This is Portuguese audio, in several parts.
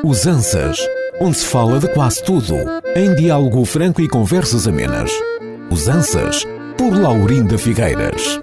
Usanças, onde se fala de quase tudo, em diálogo franco e conversas amenas. Usanças, por Laurinda Figueiras.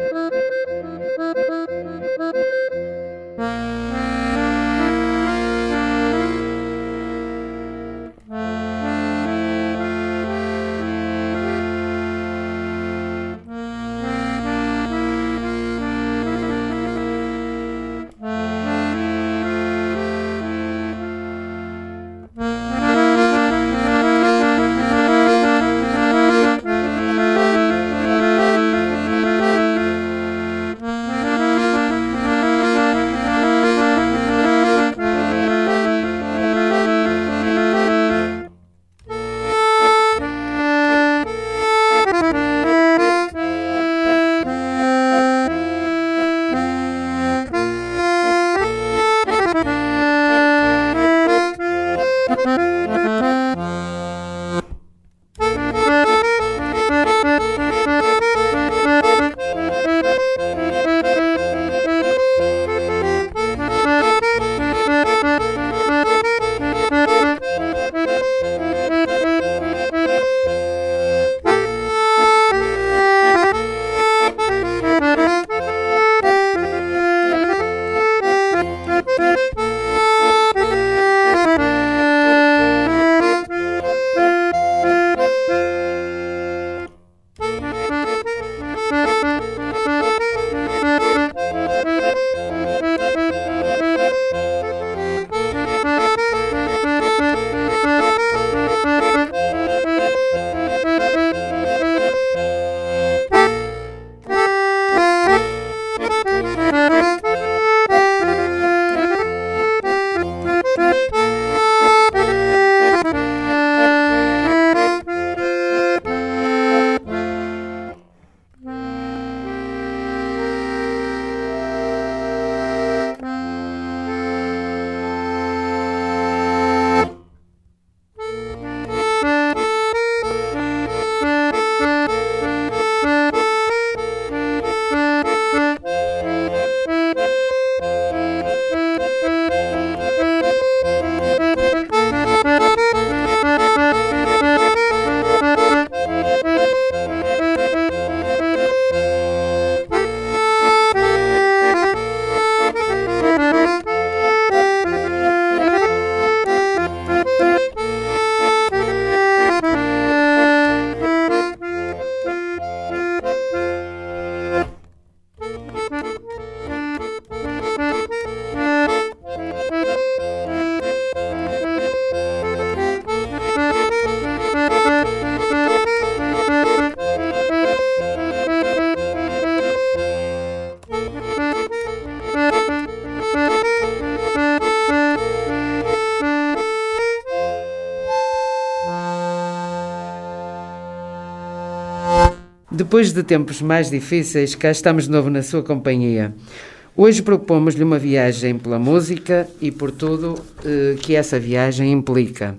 Depois de tempos mais difíceis, cá estamos de novo na sua companhia. Hoje propomos-lhe uma viagem pela música e por tudo que essa viagem implica.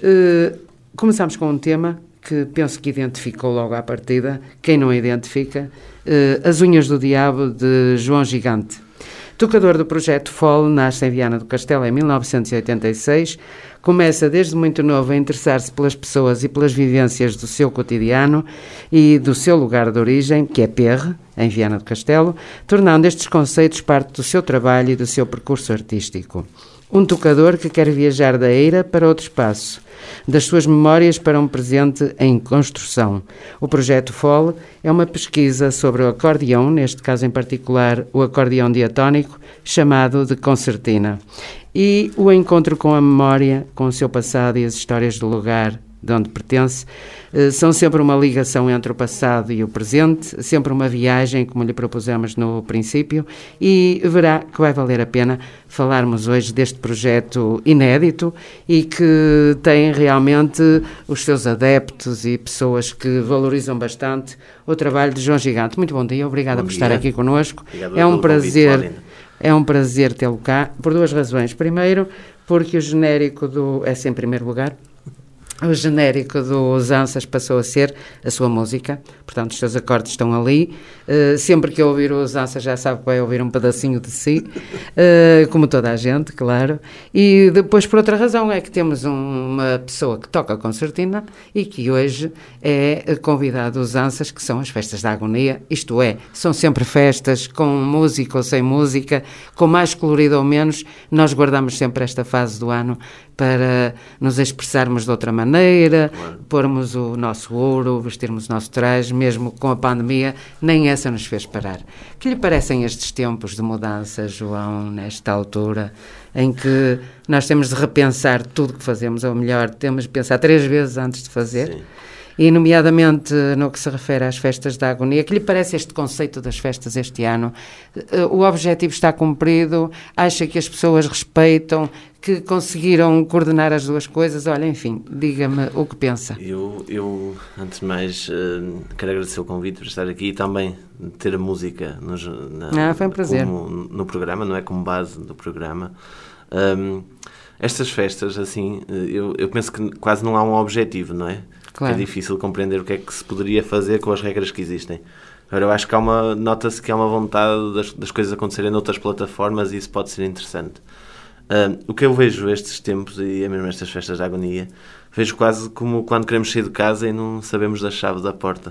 Começamos com um tema que penso que identificou logo à partida, quem não identifica, As Unhas do Diabo, de João Gigante. Tocador do projeto FOL, nasce em Viana do Castelo em 1986, começa desde muito novo a interessar-se pelas pessoas e pelas vivências do seu cotidiano e do seu lugar de origem, que é Perre, em Viana do Castelo, tornando estes conceitos parte do seu trabalho e do seu percurso artístico. Um tocador que quer viajar da eira para outro espaço, das suas memórias para um presente em construção. O projeto FOL é uma pesquisa sobre o acordeão, neste caso em particular o acordeão diatónico, chamado de concertina. E o encontro com a memória, com o seu passado e as histórias do lugar de onde pertence, são sempre uma ligação entre o passado e o presente, sempre uma viagem, como lhe propusemos no princípio, e verá que vai valer a pena falarmos hoje deste projeto inédito e que tem realmente os seus adeptos e pessoas que valorizam bastante o trabalho de João Gigante. Muito bom dia, obrigada por estar aqui connosco. É um prazer tê-lo cá, por duas razões. Primeiro, porque o genérico é-se em primeiro lugar. O genérico dos Ansas passou a ser a sua música, portanto os seus acordes estão ali. Sempre que eu ouvir os Ansas já sabe que vai ouvir um pedacinho de si, como toda a gente, claro. E depois, por outra razão, é que temos uma pessoa que toca concertina e que hoje é convidado dos Ansas, que são as festas da agonia, isto é, são sempre festas com música ou sem música, com mais colorido ou menos. Nós guardamos sempre esta fase do ano para nos expressarmos de outra maneira, pormos o nosso ouro, vestirmos o nosso traje, mesmo com a pandemia, nem essa nos fez parar. Que lhe parecem estes tempos de mudança, João, nesta altura, em que nós temos de repensar tudo que fazemos, ou melhor, temos de pensar 3 vezes antes de fazer? Sim. E, nomeadamente, no que se refere às festas da agonia, que lhe parece este conceito das festas este ano? O objetivo está cumprido? Acha que as pessoas respeitam? Que conseguiram coordenar as duas coisas? Olha, enfim, diga-me o que pensa. Eu antes de mais, quero agradecer o convite por estar aqui e também ter a música foi um prazer. No programa, não é? Como base do programa. Estas festas, assim, eu penso que quase não há um objetivo, não é? Claro. É difícil compreender o que é que se poderia fazer com as regras que existem. Agora, eu acho que nota-se que há uma vontade das coisas acontecerem noutras plataformas e isso pode ser interessante. O que eu vejo estes tempos, e é mesmo estas festas da agonia, vejo quase como quando queremos sair de casa e não sabemos da chave da porta.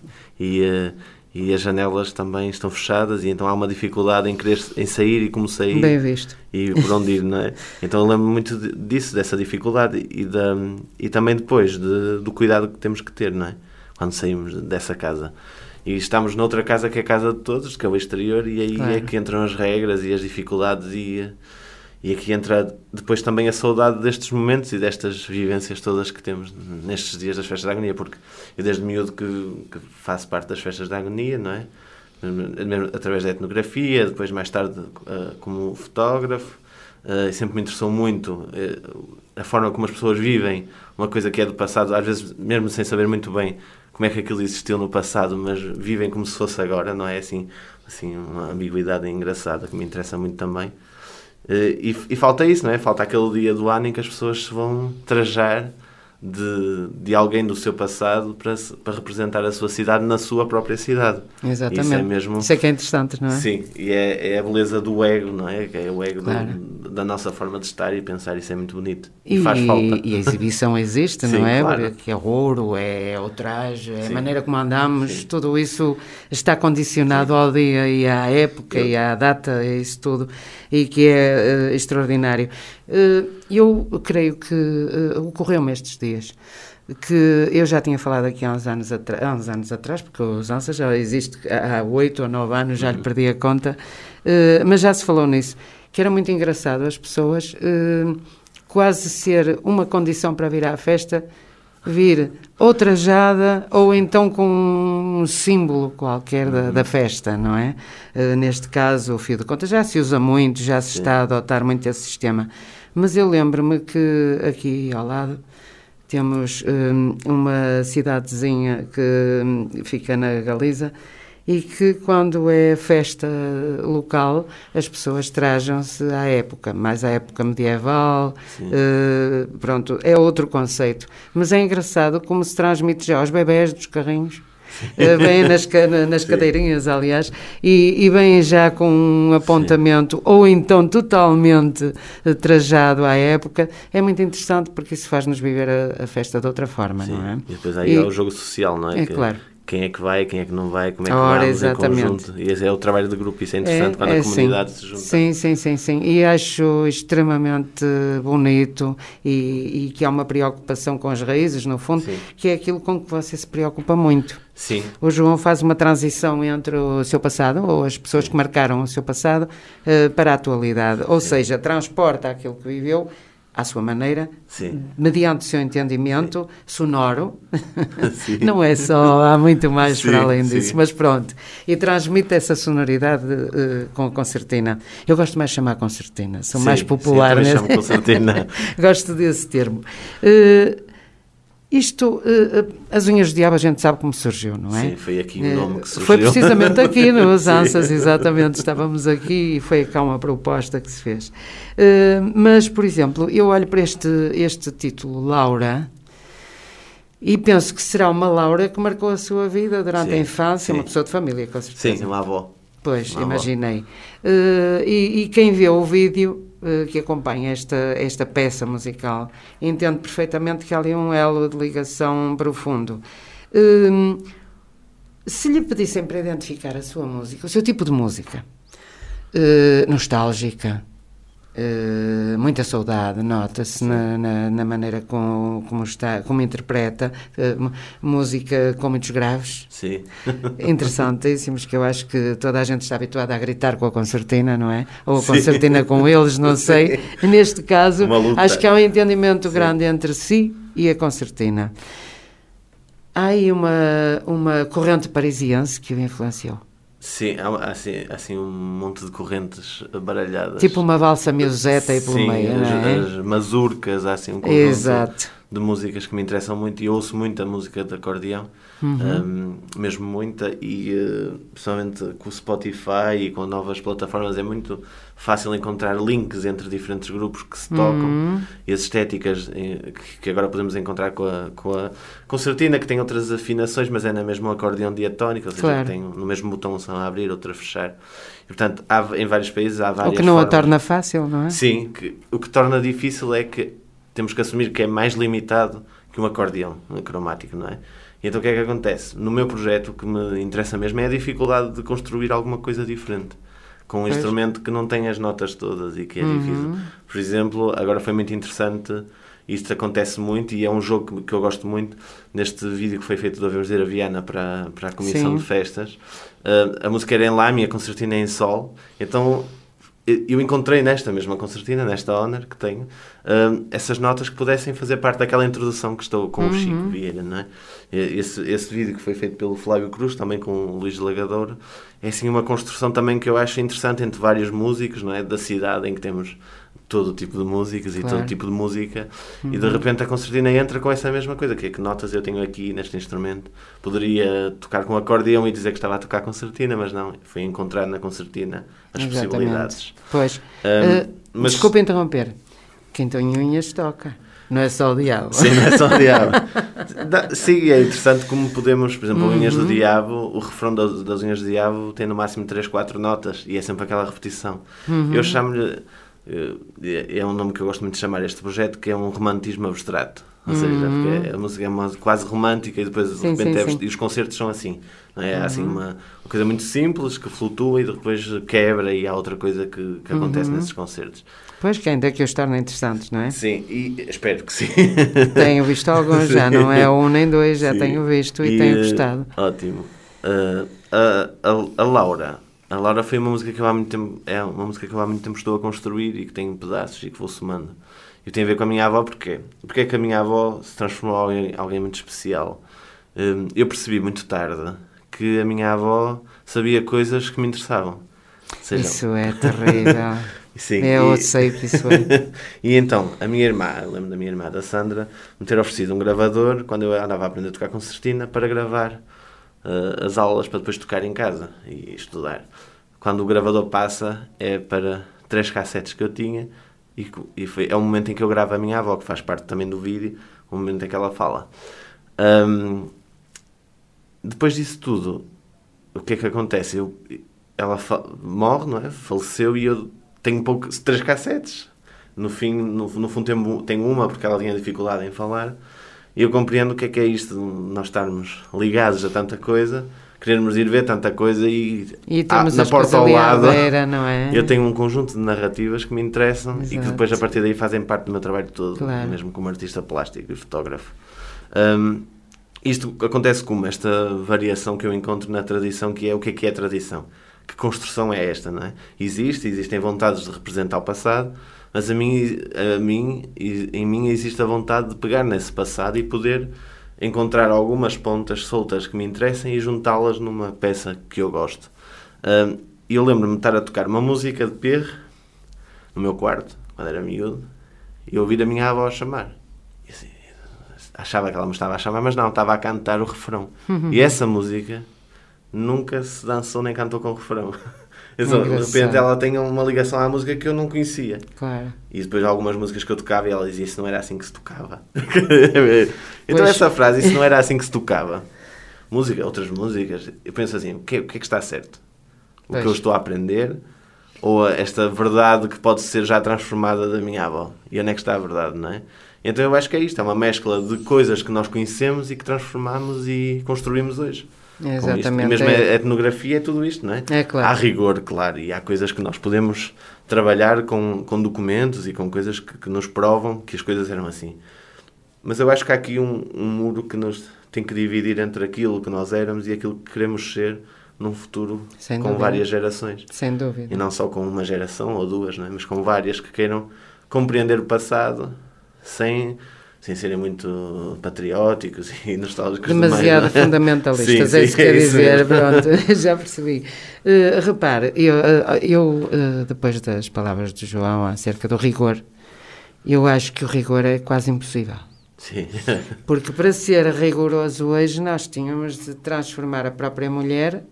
E as janelas também estão fechadas e então há uma dificuldade em sair e como sair. Bem visto. E por onde ir, não é? Então eu lembro muito disso, dessa dificuldade e também depois do cuidado que temos que ter, não é? Quando saímos dessa casa. E estamos noutra casa que é a casa de todos, que é o exterior, e aí claro. É que entram as regras e as dificuldades e aqui entra depois também a saudade destes momentos e destas vivências todas que temos nestes dias das festas da agonia, porque eu desde miúdo que faço parte das festas da agonia, não é? Através da etnografia, depois mais tarde como fotógrafo, e sempre me interessou muito a forma como as pessoas vivem uma coisa que é do passado, às vezes mesmo sem saber muito bem como é que aquilo existiu no passado, mas vivem como se fosse agora, não é? Assim uma ambiguidade engraçada que me interessa muito também. E falta isso, não é? Falta aquele dia do ano em que as pessoas se vão trajar de alguém do seu passado para representar a sua cidade na sua própria cidade. Exatamente. Isso é que é interessante, não é? Sim, e é a beleza do ego, não é? Que é o ego claro. Da nossa forma de estar e pensar, isso é muito bonito. E faz falta. E a exibição existe, não é? Claro. Que é o ouro, é o traje, é sim. A maneira como andamos, sim. Tudo isso está condicionado sim. Ao dia e à época e à data, e isso tudo, e que é extraordinário. Eu creio que ocorreu-me estes dias que eu já tinha falado aqui há uns anos atrás, porque os Ansas já existe há 8 ou 9 anos, já lhe perdi a conta, mas já se falou nisso, que era muito engraçado as pessoas quase ser uma condição para vir à festa, vir ou trajada ou então com um símbolo qualquer da festa, não é? Neste caso o fio de conta já se usa muito, já se está a adotar muito esse sistema, mas eu lembro-me que aqui ao lado temos uma cidadezinha que fica na Galiza e que quando é festa local as pessoas trajam-se à época, mais à época medieval, pronto, é outro conceito. Mas é engraçado como se transmite já aos bebés dos carrinhos, vêm nas cadeirinhas, aliás, e vêm já com um apontamento, sim. Ou então totalmente trajado à época. É muito interessante porque isso faz-nos viver a festa de outra forma, sim. Não é? E depois aí há o jogo social, não é? É claro. Quem é que vai, quem é que não vai, como é que vamos exatamente. Em conjunto. E esse é o trabalho de grupo, isso é interessante quando a comunidade se junta. Sim. E acho extremamente bonito e que há uma preocupação com as raízes, no fundo, sim. Que é aquilo com que você se preocupa muito. Sim. O João faz uma transição entre o seu passado, ou as pessoas que marcaram o seu passado, para a atualidade. Ou seja, transporta aquilo que viveu à sua maneira, sim. Mediante o seu entendimento sim. Sonoro, não é só, há muito mais sim, para além disso, sim. Mas pronto, e transmite essa sonoridade com a concertina. Eu gosto mais de chamar concertina, sou sim, mais popular. Sim, chamo concertina. Gosto desse termo. Isto, as unhas de diabo, a gente sabe como surgiu, não é? Sim, foi aqui o nome que surgiu. Foi precisamente aqui, nos Ansas, exatamente, estávamos aqui e foi cá uma proposta que se fez. Mas, por exemplo, eu olho para este título, Laura, E penso que será uma Laura que marcou a sua vida durante a infância, uma pessoa de família, com certeza. Sim, uma avó. Pois, imaginei. E quem vê o vídeo que acompanha esta peça musical entende perfeitamente que há ali um elo de ligação profundo. Se lhe pedissem para identificar a sua música, o seu tipo de música, nostálgica, muita saudade, nota-se na maneira como interpreta, música com muitos graves, sim. interessantíssimos, que eu acho que toda a gente está habituada a gritar com a concertina, não é? Ou a concertina com eles, não sei. Neste caso, acho que há um entendimento grande entre si e a concertina. Há aí uma corrente parisiense que o influenciou. Sim, há assim um monte de correntes baralhadas. Tipo uma valsa mioseta aí pelo meio, não é? As mazurcas, há assim um conjunto de músicas que me interessam muito, e ouço muito a música de acordeão, mesmo muita, e principalmente com o Spotify e com novas plataformas é muito fácil encontrar links entre diferentes grupos que se tocam, e as estéticas que agora podemos encontrar com a concertina, que tem outras afinações, mas é na mesma acordeão diatónico, ou seja, que tem no mesmo botão a abrir, outro a fechar. E, portanto, em vários países há várias formas. O que não a torna fácil, não é? Sim, o que torna difícil é que temos que assumir que é mais limitado que um acordeão cromático, não é? E então o que é que acontece? No meu projeto, o que me interessa mesmo é a dificuldade de construir alguma coisa diferente, com um instrumento que não tem as notas todas e que é difícil. Por exemplo, agora foi muito interessante, isto acontece muito, e é um jogo que eu gosto muito, neste vídeo que foi feito do Havemos de Ir a Viana para a Comissão de Festas. A música era em Lá, e a concertina é em Sol, então eu encontrei nesta mesma concertina, nesta Honor que tenho, essas notas que pudessem fazer parte daquela introdução que estou com o Chico Vieira, não é? Esse vídeo que foi feito pelo Flávio Cruz, também com o Luís Delagador, é assim uma construção também que eu acho interessante entre vários músicos, não é? Da cidade, em que temos todo o tipo de músicas e todo tipo de música, e de repente a concertina entra com essa mesma coisa, que é que notas eu tenho aqui neste instrumento. Poderia tocar com acordeão e dizer que estava a tocar concertina, mas não, foi encontrar na concertina as possibilidades. Pois, mas desculpa interromper, quem tem unhas toca, não é só o diabo. Sim, não é só o diabo. Sim, é interessante como podemos, por exemplo, Unhas do Diabo, o refrão das Unhas do Diabo tem no máximo 3, 4 notas, e é sempre aquela repetição. Eu chamo-lhe, é um nome que eu gosto muito de chamar este projeto, que é um romantismo abstrato. Ou seja, porque a música é quase romântica, e depois de repente e os concertos são assim, não é? Há assim uma coisa muito simples que flutua e depois quebra, e há outra coisa que acontece nesses concertos. Pois, que ainda que os torna interessantes, não é? Sim, e espero que sim. Tenho visto alguns, já não é um nem dois, já tenho visto e tenho gostado. Ótimo. A Laura foi uma música que eu há muito tempo, estou a construir, e que tenho pedaços e que vou somando. E tem a ver com a minha avó. Porquê? Porque é que a minha avó se transformou em alguém muito especial. Eu percebi muito tarde que a minha avó sabia coisas que me interessavam. Seja, isso é terrível. Sim, eu sei que isso é. E então, a minha irmã, eu lembro da minha irmã, da Sandra, me ter oferecido um gravador quando eu andava a aprender a tocar concertina, para gravar as aulas, para depois tocar em casa e estudar. Quando o gravador passa, é para 3 cassetes que eu tinha, e é o momento em que eu gravo a minha avó, que faz parte também do vídeo, o momento em que ela fala. Depois disso tudo, o que é que acontece? Ela morre, não é? Faleceu, e eu tenho 3 cassetes. No fundo tenho uma, porque ela tinha dificuldade em falar, e eu compreendo o que é isto, de nós estarmos ligados a tanta coisa, querermos ir ver tanta coisa, e na porta ao lado não é? Eu tenho um conjunto de narrativas que me interessam. Exato. E que depois, a partir daí, fazem parte do meu trabalho todo, mesmo como artista plástico e fotógrafo. Isto acontece como esta variação que eu encontro na tradição, que é o que é tradição. Que construção é esta, não é? Existem vontades de representar o passado, mas em mim existe a vontade de pegar nesse passado e poder encontrar algumas pontas soltas que me interessem e juntá-las numa peça que eu gosto. E eu lembro-me de estar a tocar uma música de perre no meu quarto, quando era miúdo, e ouvir a minha avó a chamar. E assim, achava que ela me estava a chamar, mas não, estava a cantar o refrão. E essa música nunca se dançou nem cantou com o refrão. Então, de repente ela tem uma ligação à música que eu não conhecia. Claro. E depois algumas músicas que eu tocava e ela dizia, isso não era assim que se tocava. Então essa frase, isso não era assim que se tocava. Outras músicas, eu penso assim, o que é que está certo? O que eu estou a aprender ou esta verdade que pode ser já transformada da minha avó? E onde é que está a verdade, não é? Então eu acho que é isto, é uma mescla de coisas que nós conhecemos e que transformamos e construímos hoje. Exatamente. E mesmo a etnografia é tudo isto, não é? É claro. Há rigor, claro, e há coisas que nós podemos trabalhar com documentos e com coisas que nos provam que as coisas eram assim. Mas eu acho que há aqui um muro que nos tem que dividir entre aquilo que nós éramos e aquilo que queremos ser num futuro com várias gerações. Sem dúvida. E não só com uma geração ou duas, não é? Mas com várias que queiram compreender o passado sem serem muito patrióticos e nostálgicos demasiado demais, fundamentalistas, sim, é isso que quer dizer, mesmo. pronto, já percebi. Repare, eu depois das palavras de João acerca do rigor, eu acho que o rigor é quase impossível. Sim. Porque para ser rigoroso hoje nós tínhamos de transformar a própria mulher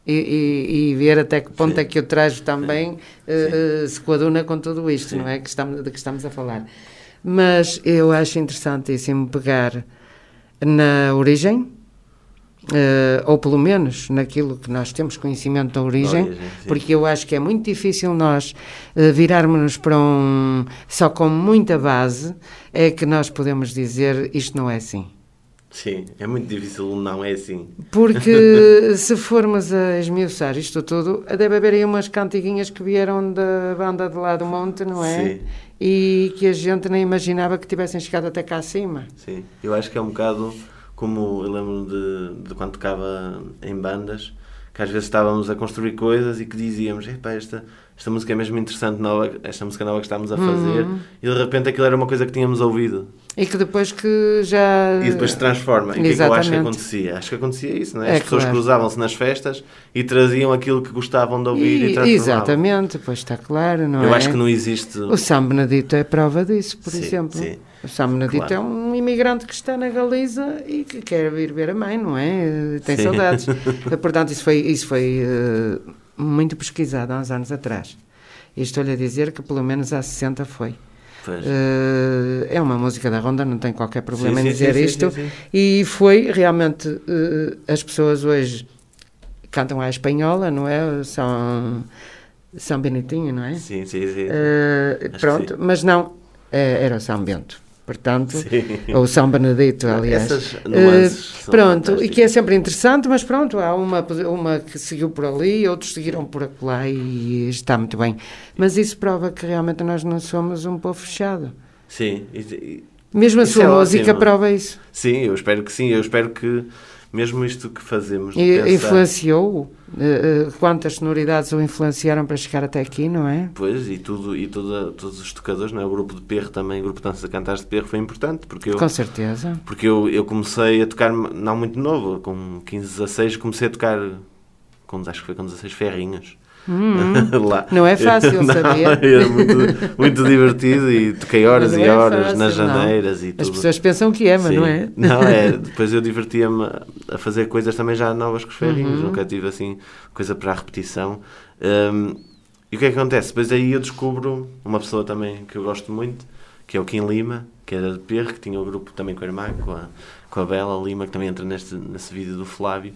e ver até que ponto é que o traje também se coaduna com tudo isto, não é? De que estamos a falar. Mas eu acho interessantíssimo pegar na origem, ou pelo menos naquilo que nós temos conhecimento da origem, porque eu acho que é muito difícil nós virarmos para só com muita base, é que nós podemos dizer isto não é assim. Sim, é muito difícil, não é assim. Porque se formos a esmiuçar isto tudo, deve haver aí umas cantiguinhas que vieram da banda de lá do monte, não é? Sim. E que a gente nem imaginava que tivessem chegado até cá acima. Sim, eu acho que é um bocado como eu lembro de quando tocava em bandas, que às vezes estávamos a construir coisas e que dizíamos, esta música é mesmo interessante, esta música nova que estamos a fazer, e de repente aquilo era uma coisa que tínhamos ouvido. E que depois que já... E depois se transforma. E o que é que eu acho que acontecia? Acho que acontecia isso, não é? As pessoas cruzavam-se nas festas e traziam aquilo que gostavam de ouvir e transformavam. Exatamente, pois está claro, não é? Eu acho que não existe... O São Benedito é prova disso, por exemplo. Sim. O São Benedito é um imigrante que está na Galiza e que quer vir ver a mãe, não é? Tem saudades. Portanto, isso foi muito pesquisado há uns anos atrás. E estou-lhe a dizer que pelo menos há 60 foi. É uma música da Ronda, não tem qualquer problema em dizer isto. Sim. E foi realmente, as pessoas hoje cantam à espanhola, não é? São Benitinho, não é? Sim. Pronto, mas não, era o São Bento. Portanto, ou São Benedito, aliás. Essas nuances pronto, e que é sempre interessante, mas pronto, há uma que seguiu por ali, outros seguiram por acolá e está muito bem. Mas isso prova que realmente nós não somos um povo fechado. Sim. Mesmo a sua música prova isso. Sim, eu espero que sim. Eu espero que mesmo isto que fazemos... Influenciou? Quantas sonoridades o influenciaram para chegar até aqui, não é? Pois, todos os tocadores, não é? O grupo de perro também, o grupo de dança cantares de perro foi importante. Com certeza. Porque eu comecei a tocar, não muito novo, com 15, 16, comecei a tocar, acho que foi com 16 ferrinhos. Lá. Não é fácil, sabia? Era muito divertido e toquei horas e horas fácil, nas janeiras e tudo. As pessoas pensam que é, mas não é? Não, depois eu divertia-me a fazer coisas também já novas com os ferrinhos, nunca tive assim coisa para a repetição. E o que é que acontece? Depois aí eu descubro uma pessoa também que eu gosto muito, que é o Kim Lima, que era de perro, que tinha o grupo também com a irmã, com a Bela Lima, que também entra nesse vídeo do Flávio.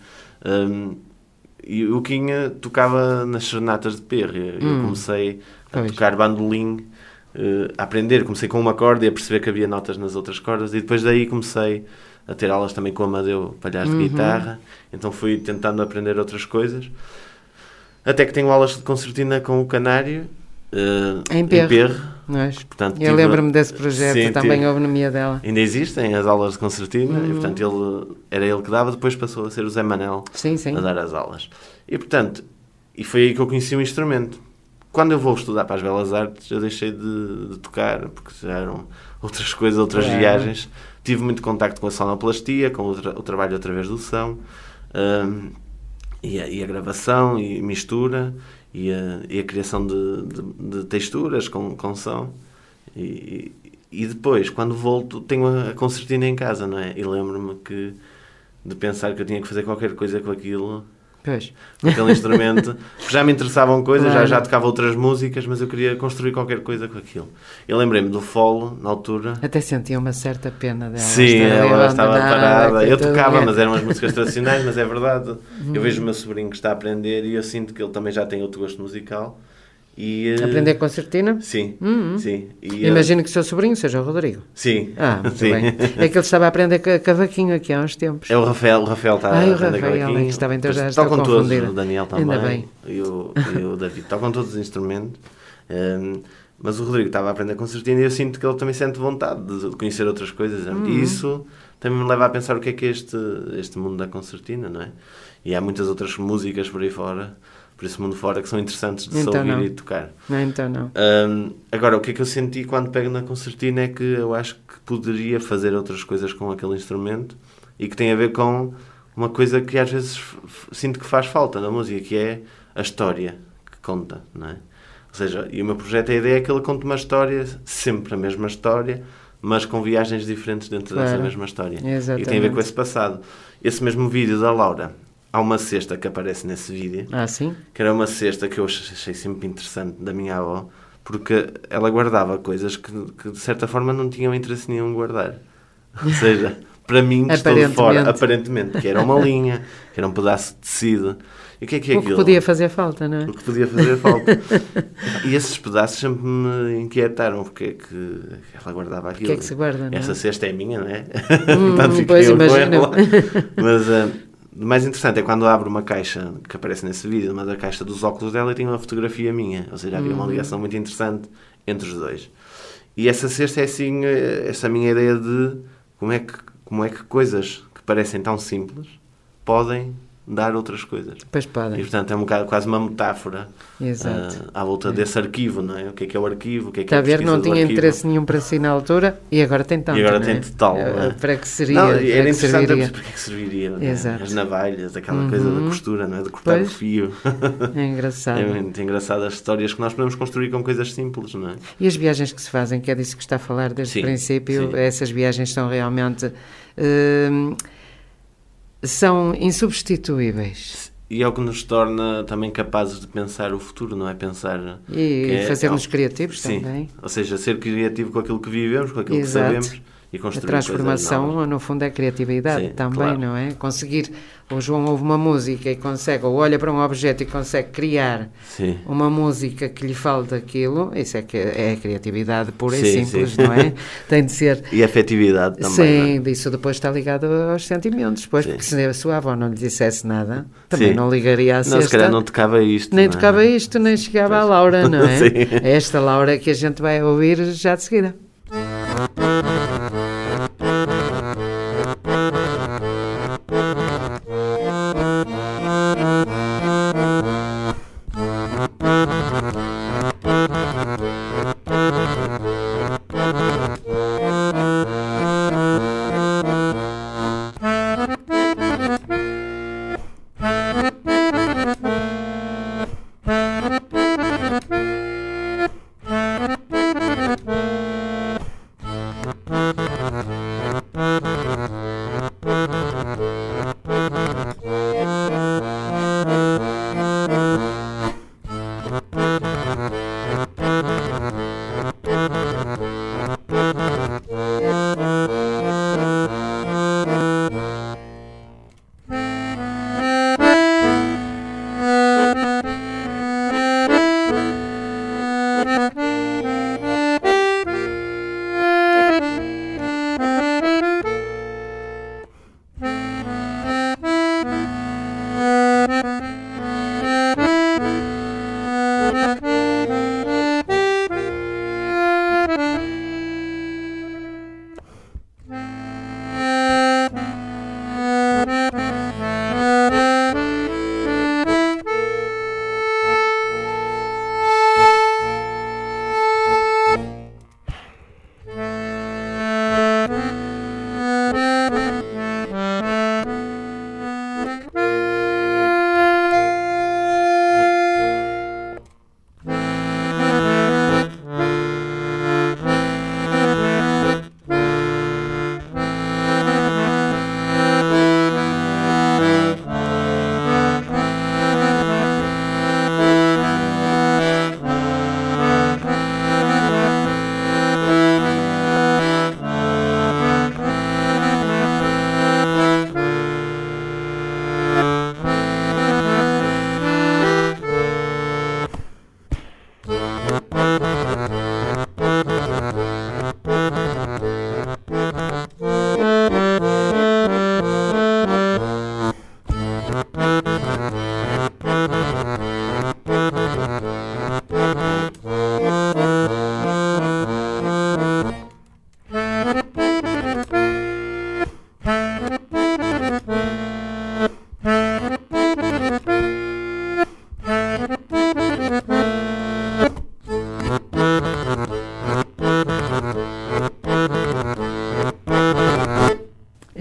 E o Quinha tocava nas serenatas de perro. Eu comecei a tocar bandolim, a aprender. Comecei com uma corda e a perceber que havia notas nas outras cordas. E depois daí comecei a ter aulas também com o Amadeu Palhares de guitarra. Então fui tentando aprender outras coisas. Até que tenho aulas de concertina com o Canário. Em perro. Portanto, eu lembro-me desse projeto, também houve na minha dela. Ainda existem as aulas de concertina e, portanto, era ele que dava, depois passou a ser o Zé Manel a dar as aulas. E, portanto, foi aí que eu conheci o instrumento. Quando eu vou estudar para as Belas Artes, eu deixei de tocar, porque já eram outras coisas, outras viagens. Tive muito contacto com a sonoplastia, com o trabalho através do som, e a gravação, e mistura, e a criação de texturas com som. E depois, quando volto, tenho a concertina em casa, não é? E lembro-me de pensar que eu tinha que fazer qualquer coisa com aquilo Pois. Aquele instrumento, porque já me interessavam coisas, já tocava outras músicas, mas eu queria construir qualquer coisa com aquilo. Eu lembrei-me do Folo, na altura. Até sentia uma certa pena dela. Sim, ela estava parada. Eu tocava, bem. mas eram as músicas tradicionais, mas é verdade. Eu vejo o meu sobrinho que está a aprender e eu sinto que ele também já tem outro gosto musical. E, aprender concertina? Sim, sim. E, imagino que o seu sobrinho seja o Rodrigo. Sim. Muito sim. bem. É que ele estava a aprender cavaquinho aqui há uns tempos. É o Rafael está a aprender Rafael, aqui. estava então já estou a tocam confundir. todos, o Daniel também. Ainda bem. E o David. Tocam todos os instrumentos. Mas o Rodrigo estava a aprender concertina e eu sinto que ele também sente vontade de conhecer outras coisas. E isso também me leva a pensar o que é este mundo da concertina, não é? E há muitas outras músicas por aí fora, por esse mundo fora, que são interessantes de se ouvir e tocar. Não, então não. Agora, o que é que eu senti quando pego na concertina é que eu acho que poderia fazer outras coisas com aquele instrumento e que tem a ver com uma coisa que às vezes sinto que faz falta na música, que é a história que conta, não é? Ou seja, e o meu projeto, a ideia é que ele conte uma história, sempre a mesma história, mas com viagens diferentes dentro dessa mesma história. Exatamente. E tem a ver com esse passado. Esse mesmo vídeo da Laura, há uma cesta que aparece nesse vídeo. Sim? Que era uma cesta que eu achei sempre interessante, da minha avó, porque ela guardava coisas que de certa forma não tinham interesse nenhum em guardar. Ou seja, para mim, que estou de fora, aparentemente, que era uma linha, que era um pedaço de tecido. E o que é aquilo? O que podia fazer falta, não é? O que podia fazer falta. E esses pedaços sempre me inquietaram, porque é que ela guardava aquilo. O que é que se guarda, não é? Essa cesta é minha, não é? Pois, imagino. Mas o mais interessante é quando abro uma caixa que aparece nesse vídeo, uma da caixa dos óculos dela, e tem uma fotografia minha. Ou seja, havia uma ligação muito interessante entre os dois. E essa cesta é assim, essa minha ideia de como é que coisas que parecem tão simples podem dar outras coisas. Pois podem. E portanto é um bocado quase uma metáfora à volta desse arquivo, não é? O que é o arquivo? O que é Está a a ver, pesquisa não do tinha arquivo? interesse nenhum para si na altura e agora tem tanto. E agora não tem é? total. Não é? Para que seria? Não, para era que interessante serviria? para que é que serviria, não é? Exato. As navalhas, aquela coisa da costura, não é? De cortar o fio. É engraçado. É muito engraçado as histórias que nós podemos construir com coisas simples, não é? E as viagens que se fazem, que é disso que está a falar desde o princípio, sim. Essas viagens são realmente são insubstituíveis. E é o que nos torna também capazes de pensar o futuro, não é? Pensar... E fazer-nos criativos sim. também. Ou seja, ser criativo com aquilo que vivemos, com aquilo Exato. que sabemos e construir A transformação, coisas novas. no fundo, é criatividade também, claro. não é? Conseguir... O João ouve uma música e consegue, ou olha para um objeto e consegue criar uma música que lhe fale daquilo, isso é que é a criatividade pura e simples, não é? Tem de ser... E a afetividade também. Sim, não é? isso depois está ligado aos sentimentos, pois, porque se a sua avó não lhe dissesse nada, também não ligaria à cesta. Não, se calhar não tocava isto. Nem não é? tocava isto, nem chegava à Laura, não é? Sim. É esta Laura que a gente vai ouvir já de seguida.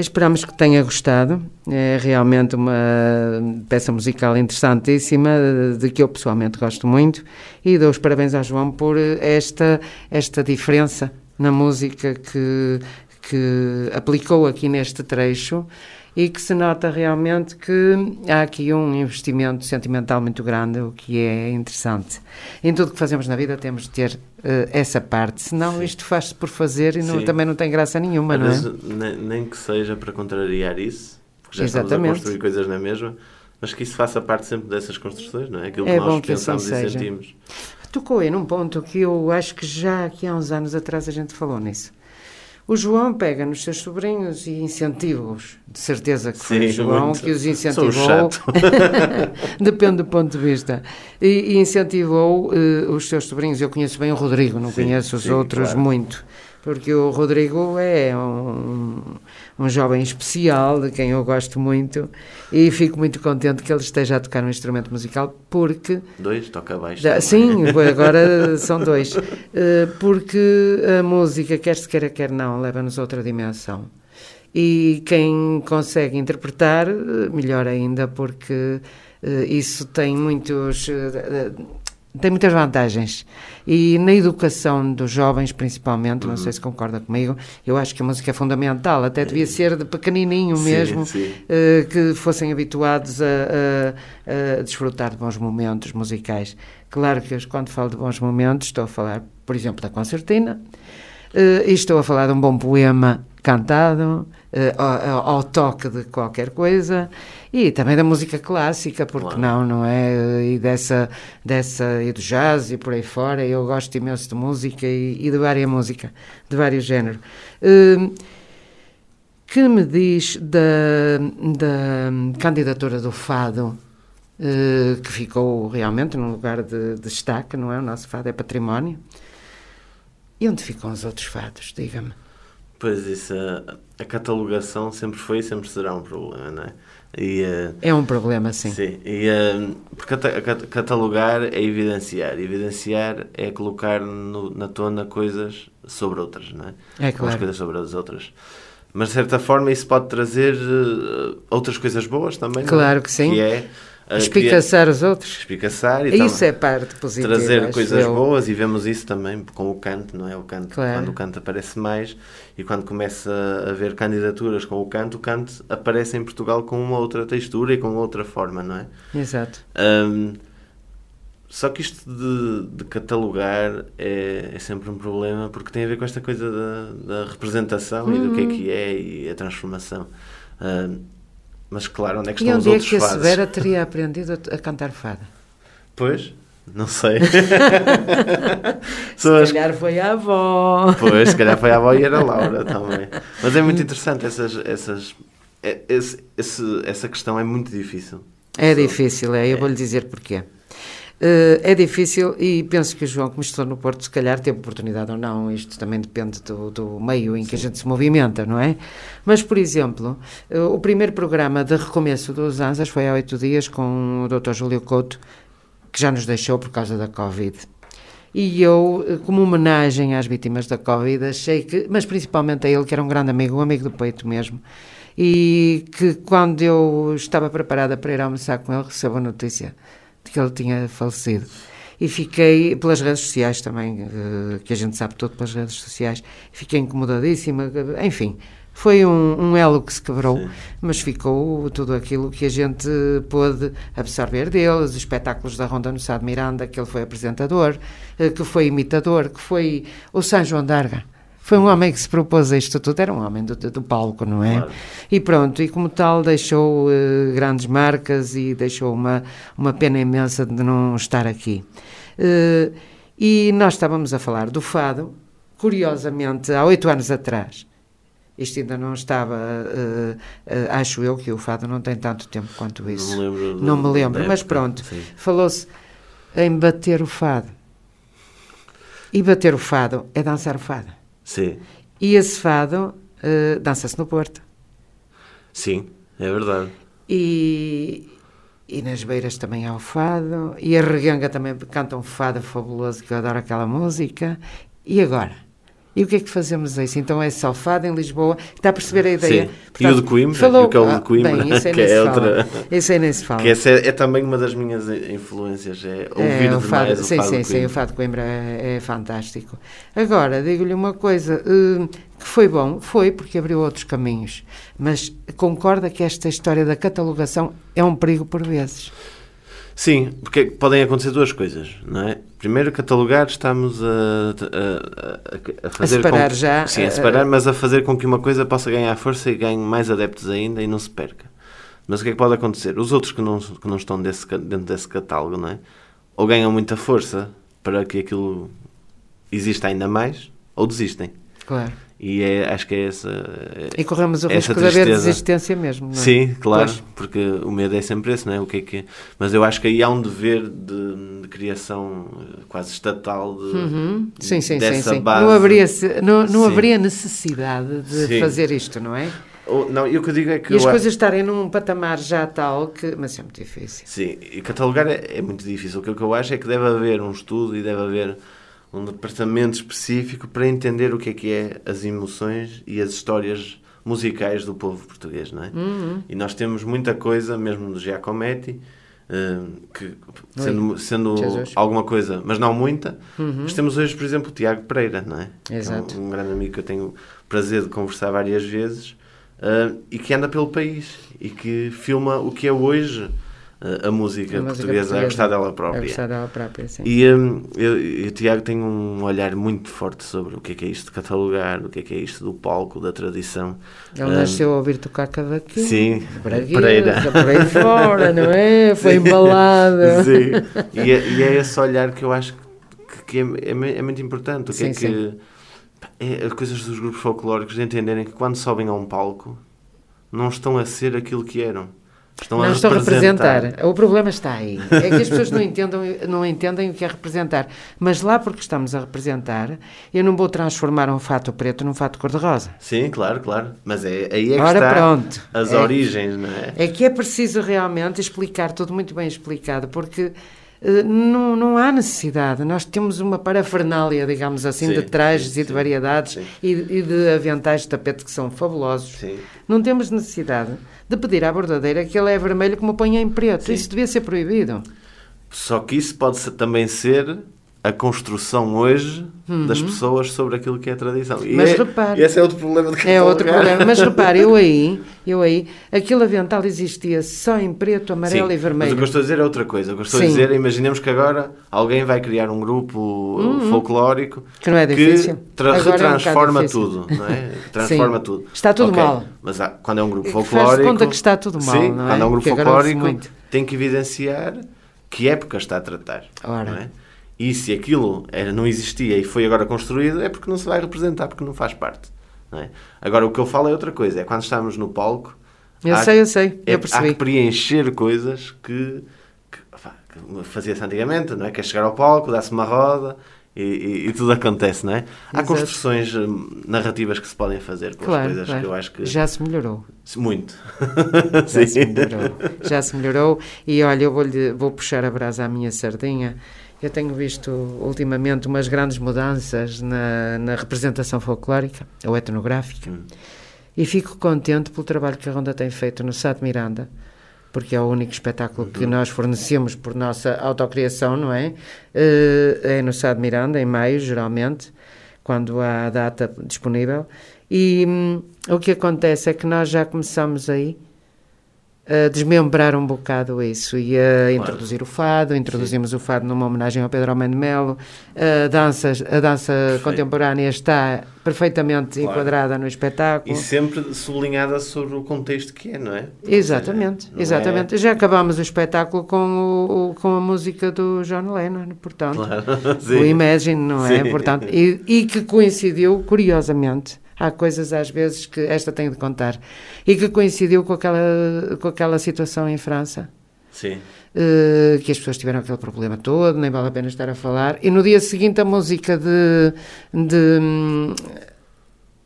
Esperamos que tenha gostado. É realmente uma peça musical interessantíssima, de que eu pessoalmente gosto muito, e dou os parabéns ao João por esta diferença na música que aplicou aqui neste trecho, e que se nota realmente que há aqui um investimento sentimental muito grande, o que é interessante. Em tudo que fazemos na vida temos de ter essa parte, senão Sim. Isto faz-se por fazer e também não tem graça nenhuma, não é? Nem que seja para contrariar isso, porque já estamos a construir coisas na mesma, mas que isso faça parte sempre dessas construções, não é? Aquilo que nós pensamos e sentimos. Tocou aí num ponto que eu acho que já aqui há uns anos atrás a gente falou nisso. O João pega nos seus sobrinhos e incentiva-os. De certeza que foi o João muito. Que os incentivou. Sou chato. Depende do ponto de vista. E incentivou os seus sobrinhos. Eu conheço bem o Rodrigo, não conheço os outros claro. Muito. Porque o Rodrigo é um jovem especial, de quem eu gosto muito, e fico muito contente que ele esteja a tocar um instrumento musical, porque... 2, toca baixo. Sim, agora são 2. Porque a música, quer se queira, quer não, leva-nos a outra dimensão. E quem consegue interpretar, melhor ainda, porque isso tem muitas vantagens. E na educação dos jovens, principalmente, não sei se concorda comigo, eu acho que a música é fundamental, até devia ser de pequenininho mesmo, que fossem habituados a desfrutar de bons momentos musicais. Claro que quando falo de bons momentos estou a falar, por exemplo, da concertina, e estou a falar de um bom poema cantado, ao toque de qualquer coisa, e também da música clássica, porque não é? E e do jazz e por aí fora. Eu gosto imenso de música e de várias música, de vários géneros. Que me diz da candidatura do fado, que ficou realmente num lugar de destaque, não é? O nosso fado é património. E onde ficam os outros fados, diga-me? Pois isso, a catalogação sempre foi e sempre será um problema, não é? É um problema, sim. Sim, porque catalogar é evidenciar. Evidenciar é colocar na tona coisas sobre outras, não é? É claro. Umas coisas sobre as outras. Mas, de certa forma, isso pode trazer outras coisas boas também. Claro não? Que sim. Que é... Espicaçar os outros. Espicaçar e isso é parte positiva. Trazer coisas boas, e vemos isso também com o canto, não é? O canto, claro. Quando o canto aparece mais, e quando começa a haver candidaturas com o canto aparece em Portugal com uma outra textura e com outra forma, não é? Exato. Só que isto de catalogar é sempre um problema, porque tem a ver com esta coisa da representação e do que é e a transformação. Mas claro, onde é que estão os outros fados? E onde é que a Severa teria aprendido a cantar fado? Pois, não sei. Se calhar foi a avó. Pois, se calhar foi a avó e era a Laura também. Mas é muito interessante, essa questão é muito difícil. É difícil, eu vou-lhe dizer porquê. É difícil, e penso que o João, como estou no Porto, se calhar teve oportunidade ou não. Isto também depende do meio em que a gente se movimenta, não é? Mas, por exemplo, o primeiro programa de recomeço dos Anzas foi há 8 dias com o Dr. Júlio Couto, que já nos deixou por causa da Covid. E eu, como homenagem às vítimas da Covid, achei que, mas principalmente a ele, que era um grande amigo, um amigo do peito mesmo, e que quando eu estava preparada para ir almoçar com ele, recebo a notícia de que ele tinha falecido. E fiquei, pelas redes sociais também, que a gente sabe tudo pelas redes sociais, fiquei incomodadíssima, enfim, foi um elo que se quebrou, sim. Mas ficou tudo aquilo que a gente pôde absorver dele, os espetáculos da Ronda no Sá de Miranda, que ele foi apresentador, que foi imitador, que foi o São João d'Arga. Foi um homem que se propôs a isto tudo, era um homem do palco, não é? Claro. E pronto, e como tal deixou grandes marcas e deixou uma pena imensa de não estar aqui. E nós estávamos a falar do fado, curiosamente, há 8 anos atrás. Isto ainda não estava, acho eu que o fado não tem tanto tempo quanto isso. Não me lembro, mas pronto, sim. Falou-se em bater o fado. E bater o fado é dançar o fado. Sim. E esse fado dança-se no Porto. Sim, é verdade. E nas beiras também há o fado. E a Reguenga também canta um fado fabuloso, que eu adoro aquela música. E agora? E o que é que fazemos isso? Então é só fado em Lisboa. Está a perceber a ideia? Sim. Portanto, e o de Coimbra, e o que é o de Coimbra, bem, isso que é outra... Isso aí nem se fala. Que essa é também uma das minhas influências, é ouvir demais o fado de Coimbra. Sim, o fado de Coimbra é fantástico. Agora, digo-lhe uma coisa, que foi bom, foi porque abriu outros caminhos, mas concorda que esta história da catalogação é um perigo por vezes? Sim, porque podem acontecer duas coisas, não é? Primeiro, catalogar, estamos a fazer... A separar já... Sim, a separar, mas a fazer com que uma coisa possa ganhar força e ganhe mais adeptos ainda e não se perca. Mas o que é que pode acontecer? Os outros que não estão dentro desse catálogo, não é? Ou ganham muita força para que aquilo exista ainda mais, ou desistem. Claro. E acho que é essa... E corremos o risco de haver desistência mesmo, não é? Sim, claro, pois. Porque o medo é sempre esse, não é? O que é que... Mas eu acho que aí há um dever de criação quase estatal dessa base. Não haveria necessidade de fazer isto, não é? Não, e o que eu digo é que... E as coisas estarem num patamar já tal que... Mas é muito difícil. Sim, e catalogar é muito difícil. O que eu acho é que deve haver um estudo e deve haver um departamento específico para entender o que é as emoções e as histórias musicais do povo português, não é? E nós temos muita coisa, mesmo do Giacometti, que sendo alguma coisa, mas não muita, mas temos hoje, por exemplo, o Tiago Pereira, não é? Exato. Que é um grande amigo que eu tenho o prazer de conversar várias vezes, e que anda pelo país e que filma o que é hoje a música portuguesa a gostar dela própria. A gostar dela própria, sim. E o Tiago tem um olhar muito forte sobre o que é isto de catalogar, o que é isto do palco, da tradição. Ele nasceu a ouvir tocar cavaquinho. Sim, Pereira. Por aí fora, não é? Foi embalado. Sim. E é esse olhar que eu acho que é muito importante. O que é que... É as coisas dos grupos folclóricos de entenderem que quando sobem a um palco não estão a ser aquilo que eram. Estão a representar. O problema está aí. É que as pessoas não entendem o que é representar. Mas lá porque estamos a representar, eu não vou transformar um fato preto num fato cor-de-rosa. Sim, claro. Mas aí é que está as origens, não é? É que é preciso realmente explicar, tudo muito bem explicado, porque... Não há necessidade. Nós temos uma parafernália, digamos assim, de trajes e de variedades e de aventais de tapete que são fabulosos. Sim. Não temos necessidade de pedir à bordadeira que ele é vermelho como ponha em preto. Sim. Isso devia ser proibido. Só que isso pode também ser a construção hoje das pessoas sobre aquilo que é a tradição. Mas repare... E esse é outro problema de catalogar. É outro problema. Mas repare, eu aí, aquele avental existia só em preto, amarelo e vermelho. Mas o que eu estou a dizer é outra coisa. O que eu estou a dizer é, imaginemos que agora alguém vai criar um grupo folclórico que não é difícil. Que retransforma tudo, não é? Transforma tudo. Está tudo mal. Mas quando é um grupo folclórico... Faz conta que está tudo mal, não é? Quando é um grupo folclórico, tem que evidenciar que época está a tratar. Ora... Não é? E se aquilo não existia e foi agora construído, é porque não se vai representar, porque não faz parte. Não é? Agora, o que eu falo é outra coisa. É quando estamos no palco... Eu sei. Eu percebi. Há que preencher coisas que fazia-se antigamente, não é? Que é chegar ao palco, dá-se uma roda e tudo acontece, não é? Há construções narrativas que se podem fazer com as coisas que eu acho que... Já se melhorou. Muito. Já se melhorou. E olha, eu vou puxar a brasa à minha sardinha. Eu tenho visto ultimamente umas grandes mudanças na representação folclórica ou etnográfica e fico contente pelo trabalho que a Ronda tem feito no Sá de Miranda, porque é o único espetáculo que nós fornecemos por nossa autocriação, não é? É no Sá de Miranda, em maio, geralmente, quando há a data disponível. E o que acontece é que nós já começamos aí a desmembrar um bocado isso e a introduzir o fado. Introduzimos o fado numa homenagem ao Pedro Almeida Melo. A dança contemporânea está perfeitamente enquadrada no espetáculo. E sempre sublinhada sobre o contexto que é, não é? Exatamente. Já acabámos o espetáculo com a música do John Lennon, portanto. O Imagine, não é? Portanto, e que coincidiu, curiosamente, há coisas às vezes que esta tenho de contar, e que coincidiu com aquela situação em França. Sim. Que as pessoas tiveram aquele problema todo, nem vale a pena estar a falar, e no dia seguinte a música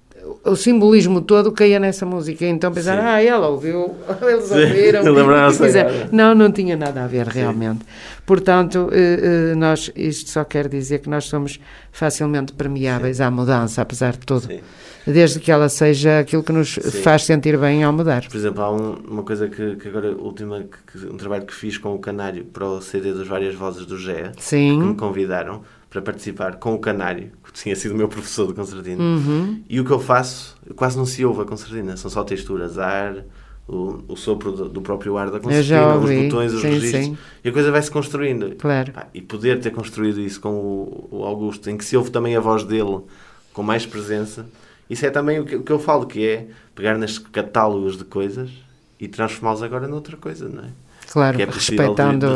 o simbolismo todo caía nessa música. Então pensaram, ela ouviu, eles ouviram. Não tinha nada a ver realmente. Portanto, isto só quer dizer que nós somos facilmente permeáveis à mudança, apesar de tudo. Sim. Desde que ela seja aquilo que nos faz sentir bem ao mudar. Por exemplo, há uma coisa que agora, um trabalho que fiz com o Canário para o CD das Várias Vozes do GEA, que me convidaram para participar com o Canário, que tinha sido o meu professor de concertina. E o que eu faço, quase não se ouve a concertina, são só texturas, ar, o sopro do próprio ar da concertina, os botões, os registros, e a coisa vai-se construindo. Claro. E poder ter construído isso com o Augusto, em que se ouve também a voz dele com mais presença, isso é também o que eu falo, que é pegar nestes catálogos de coisas e transformá-los agora noutra coisa, não é? Claro, que é respeitando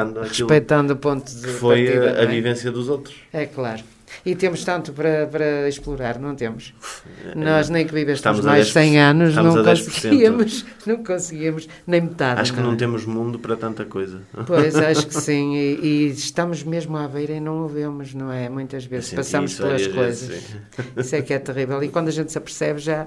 o ponto de que foi partida, a vivência dos outros. É claro. E temos tanto para explorar, não temos? Nós nem que vivêssemos mais de 100 anos não conseguíamos nem metade. Acho que não temos mundo para tanta coisa. Pois, acho que sim. E estamos mesmo à beira e não o vemos, não é? Muitas vezes passamos pelas coisas. Isso é que é terrível. E quando a gente se apercebe já...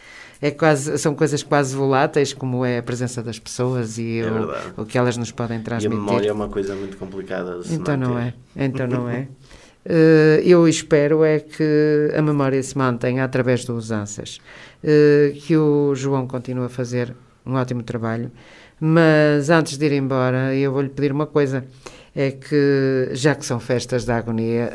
são coisas quase voláteis, como é a presença das pessoas e o que elas nos podem transmitir. E a memória é uma coisa muito complicada de se manter. Então não é. Eu espero é que a memória se mantenha através dos Usanças, que o João continue a fazer um ótimo trabalho, mas antes de ir embora eu vou-lhe pedir uma coisa, é que já que são festas da agonia,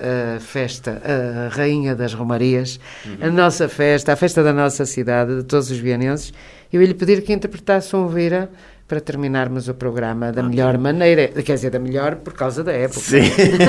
a Rainha das Romarias, a nossa festa, a festa da nossa cidade, de todos os vianenses, eu ia-lhe pedir que interpretasse um Vira para terminarmos o programa da melhor maneira, quer dizer, da melhor por causa da época. Sim.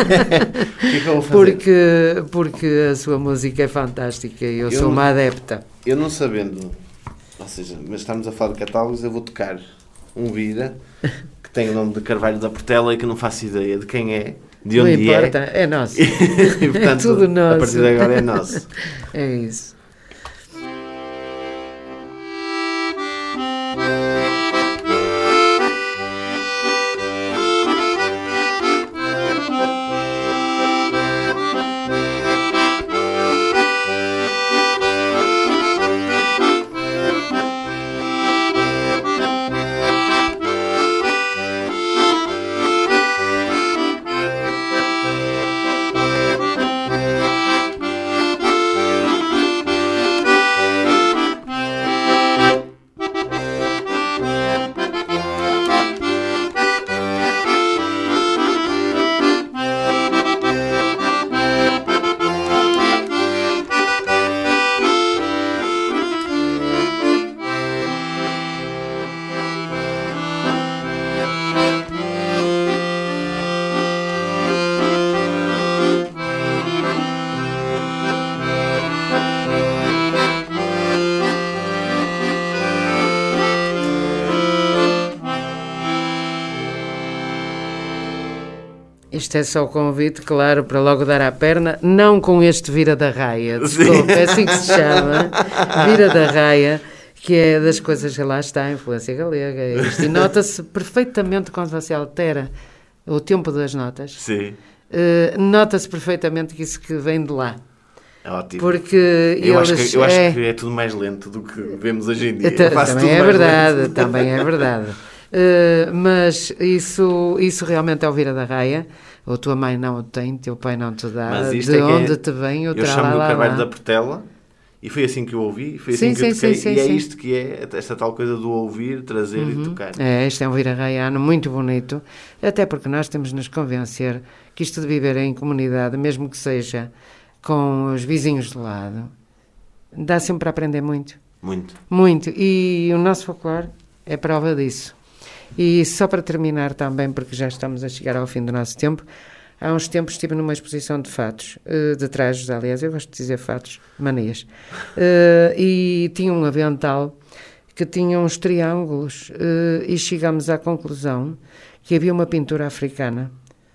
O que é que eu vou fazer? Porque a sua música é fantástica e eu sou uma adepta. Eu não sabendo, ou seja, mas estamos a falar de catálogos, eu vou tocar um Vira que tem o nome de Carvalho da Portela e que não faço ideia de quem é, de onde não importa, é nosso. E, portanto, é tudo nosso. A partir de agora é nosso. É isso. Isto é só o convite, claro, para logo dar à perna, não com este Vira da Raia, desculpa, é assim que se chama, Vira da Raia, que é das coisas que lá está, a influência galega, e nota-se perfeitamente quando você altera o tempo das notas. Sim. Nota-se perfeitamente que isso que vem de lá. É ótimo. Porque eu acho que é tudo mais lento do que vemos hoje em dia. Também é verdade. Mas isso realmente é o Vira da Raia. Ou tua mãe não o tem, teu pai não te dá. De onde te vem o eu chamo-lhe o Carvalho da Portela e foi assim que eu ouvi, foi assim que eu toquei. E é isto que é esta tal coisa do ouvir, trazer e tocar. Este é um Vira Raiano muito bonito, até porque nós temos de nos convencer que isto de viver em comunidade, mesmo que seja com os vizinhos do lado, dá sempre para aprender muito. Muito. E o nosso folclore é prova disso. E só para terminar também, porque já estamos a chegar ao fim do nosso tempo, há uns tempos estive numa exposição de fatos, de trajes, aliás, eu gosto de dizer fatos, manias, e tinha um avental que tinha uns triângulos, e chegámos à conclusão que havia uma pintura africana,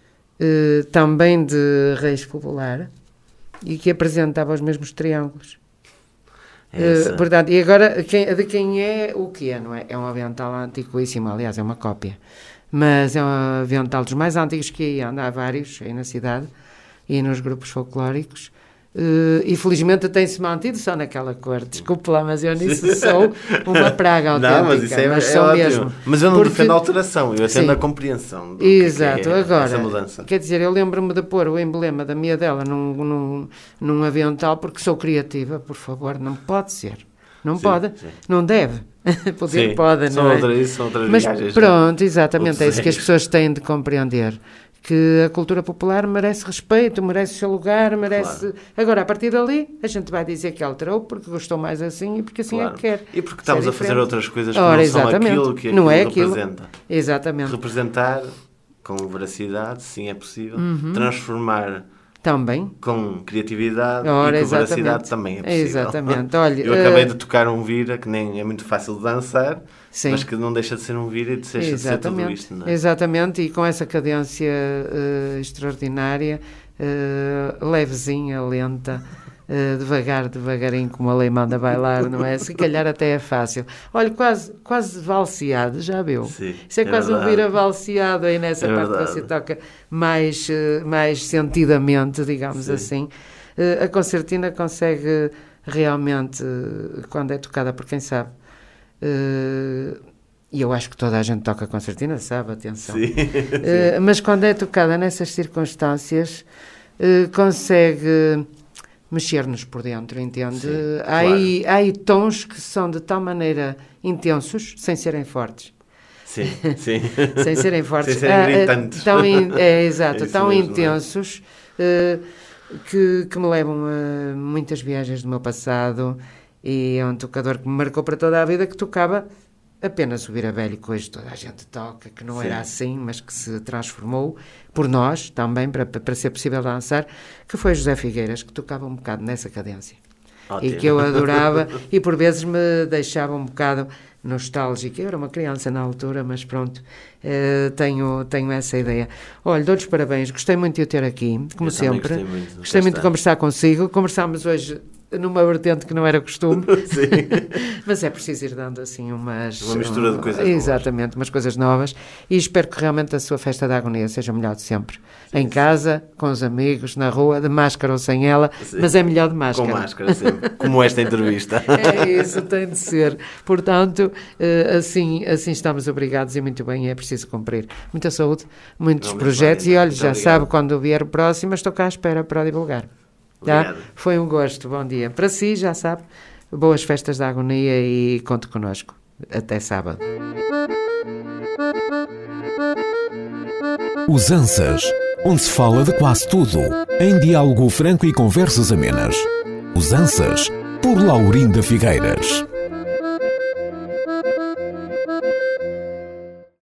também de raiz popular, e que apresentava os mesmos triângulos. Portanto, e agora, de quem é o que é, não é? É um avental antiquíssimo, aliás, é uma cópia. Mas é um avental dos mais antigos que aí anda, há vários aí na cidade e nos grupos folclóricos. e felizmente tem-se mantido só naquela cor. Desculpe lá, mas eu nisso sou uma praga autêntica. Não, mas isso mas sou ótimo. mesmo. Mas eu não Porque... defendo a alteração, eu defendo a compreensão do que é Agora, essa mudança. quer dizer, eu lembro-me de pôr o emblema da Miadela num avental porque sou criativa, por favor, não pode ser. Não pode, não deve. Poder pode, não é? São outras mas viagens, pronto, exatamente, é isso que as desenhos. pessoas têm de compreender. Que a cultura popular merece respeito, merece o seu lugar, merece... Claro. Agora, a partir dali, a gente vai dizer que alterou porque gostou mais assim e porque assim é que quer. E porque estamos a fazer outras coisas que Ora, não são exatamente. aquilo que Não é representa. Exatamente. Representar com veracidade, sim, é possível. Transformar Também. com criatividade Ora, e com veracidade exatamente. também é possível. Exatamente. Olha, eu acabei de tocar um vira que nem é muito fácil de dançar, sim. mas que não deixa de ser um vira e deixa de ser tudo isto. Não é? Exatamente, e com essa cadência extraordinária, levezinha, lenta, devagarinho, como a lei manda bailar, não é? Se calhar até é fácil. Olha, quase valseado, já viu? Sim, Isso é quase verdade. um vira valseado aí nessa parte verdade. que você toca mais sentidamente, digamos assim. A concertina consegue realmente, quando é tocada por quem sabe, e eu acho que toda a gente toca concertina, sabe? Atenção. Sim. Mas quando é tocada nessas circunstâncias, consegue mexer-nos por dentro, entende? Sim, Há aí tons que são de tal maneira intensos, sem serem fortes. Sim, sim. Sem serem fortes. Sem serem gritantes. Exato, É isso tão mesmo, intensos que me levam a muitas viagens do meu passado, e é um tocador que me marcou para toda a vida, que tocava apenas o vira velho, que hoje toda a gente toca, que não era assim, mas que se transformou por nós também, para ser possível dançar, que foi José Figueiras, que tocava um bocado nessa cadência. Ótimo. E que eu adorava, e por vezes me deixava um bocado nostálgica. Eu era uma criança na altura, mas pronto, tenho essa ideia. Olha, dou-lhes parabéns, gostei muito de o ter aqui, como Eu também sempre. gostei muito De conversar consigo. Conversámos hoje numa vertente que não era costume. Sim. Mas é preciso ir dando assim uma mistura de coisas novas. Exatamente, umas coisas novas. E espero que realmente a sua festa da agonia seja melhor de sempre. Em casa, com os amigos, na rua, de máscara ou sem ela, mas é melhor de máscara. Com máscara, sempre. Como esta entrevista. É isso, tem de ser. Portanto, assim estamos obrigados, e muito bem, é preciso cumprir. Muita saúde, muitos projetos, e olha, já obrigado. sabe, quando vier o próximo, estou cá à espera para o divulgar. Tá? Obrigado. Foi um gosto, bom dia. Para si, já sabe, boas festas da agonia e conte connosco. Até sábado. Usanças, onde se fala de quase tudo, em diálogo franco e conversas amenas. Usanças, por Laurinda Figueiras.